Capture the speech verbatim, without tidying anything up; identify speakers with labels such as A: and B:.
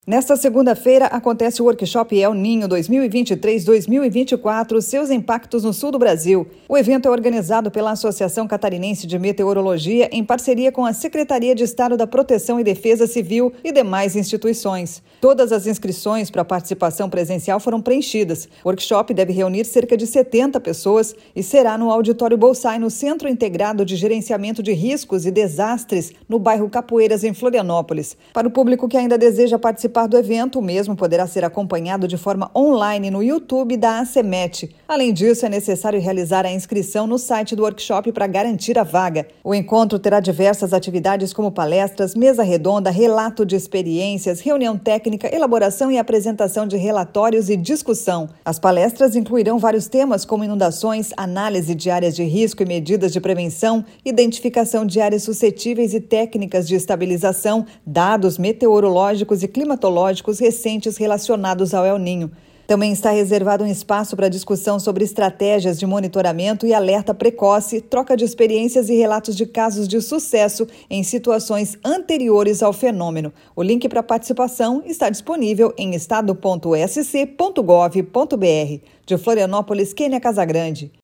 A: Nesta segunda-feira, acontece o workshop El Ninho dois mil e vinte e três dois mil e vinte e quatro, seus impactos no sul do Brasil. O evento é organizado pela Associação Catarinense de Meteorologia em parceria com a Secretaria de Estado da Proteção e Defesa Civil e demais instituições. Todas as inscrições para participação presencial foram preenchidas. O workshop deve reunir cerca de setenta pessoas e será no Auditório Bolsai, no Centro Integrado de Gerenciamento de Riscos e Desastres, no bairro Capoeiras, em Florianópolis. Para o público que ainda deseja participar do evento, o mesmo poderá ser acompanhado de forma online no YouTube da ACEMET. Além disso, é necessário realizar a inscrição no site do workshop para garantir a vaga. O encontro terá diversas atividades como palestras, mesa redonda, relato de experiências, reunião técnica, elaboração e apresentação de relatórios e discussão. As palestras incluirão vários temas como inundações, análise de áreas de risco e medidas de prevenção, identificação de áreas suscetíveis e técnicas de estabilização, dados meteorológicos e climatológicos recentes relacionados ao El Ninho. Também está reservado um espaço para discussão sobre estratégias de monitoramento e alerta precoce, troca de experiências e relatos de casos de sucesso em situações anteriores ao fenômeno. O link para participação está disponível em estado ponto s c ponto gov ponto b r. De Florianópolis, Kênia Casagrande.